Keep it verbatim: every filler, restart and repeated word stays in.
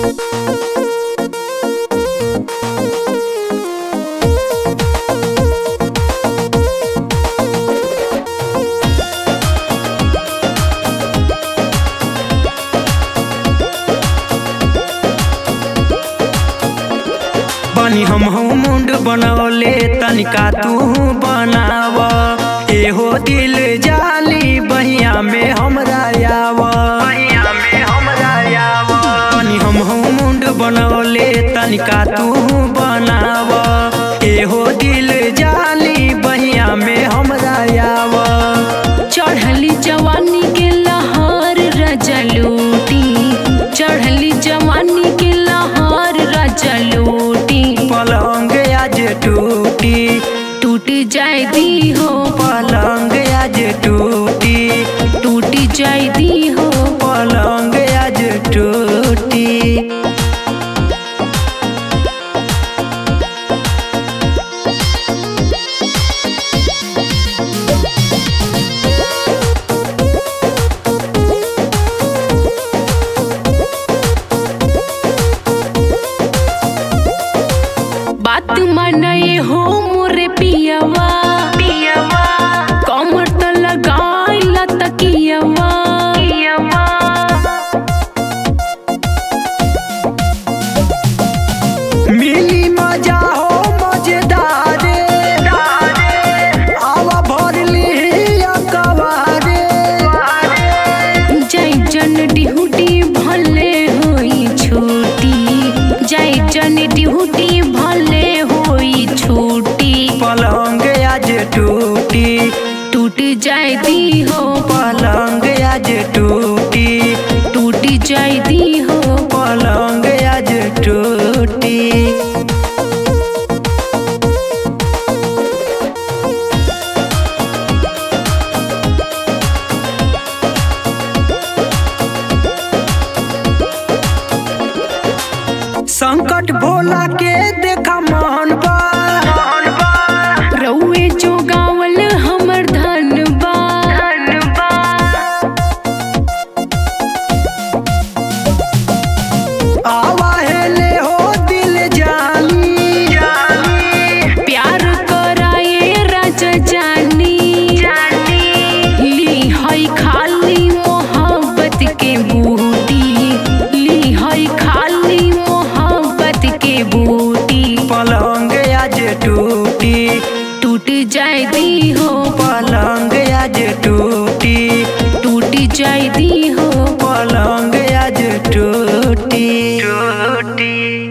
बनी हम मुंड बनौले तनिका तू बनाव, एहो दिल जाली बहिया में हमरा आव, बहिया में हमरा आव। बनी हम मुंड बनौले तनिका तू बनाव, एहो दिल जाली बहिया में हमरा आव। चढ़ली जवानी के लहर रजलूटी, चढ़ली जवानी के लहर रजलूटी। पलंग आज टूटी टूट जाए दी हो, पलंग आज टूटी टूट जाए दी हो। पलंग आज टूटी। बात मनए हो मोरे पियवा, पियवा कमर त लगाइला तकियवा, कियवा। मिली मजा हो मजेदारे, आवा भर लिया कवारे। जय जन डिहुटी भले होई छूटी, जय जन डिहुटी भले होई छूटी। पलंग आज टूटी टूट जाए दी हो, पलंग आज टूटी टूट जाए दी हो। पलंग आज टूटी। संकट भोला के देखा मन बा, रउए जो गावल हमर धन बा, धन बा। आवा हेले हो दिल जानी, प्यार कराए राजा जानी, ली हई खाली मोहब्बत के बूटी, ली हई खाली मोहब्बत के बूटी। पलंग आज टूटी टूट जाए दी हो, पलंग आज टूटी टूट जाए दी हो। पलंग आज टूटी टूटी।